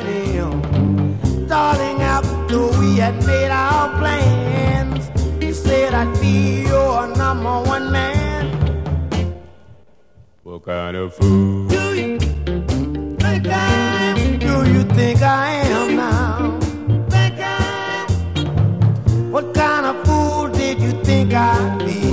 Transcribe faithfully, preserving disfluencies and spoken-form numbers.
him. Darling, after we had made our plans, you said I'd be your number one man. What kind of fool do you think I am? Do you think I am now? Think I am? What kind of fool did you think I'd be?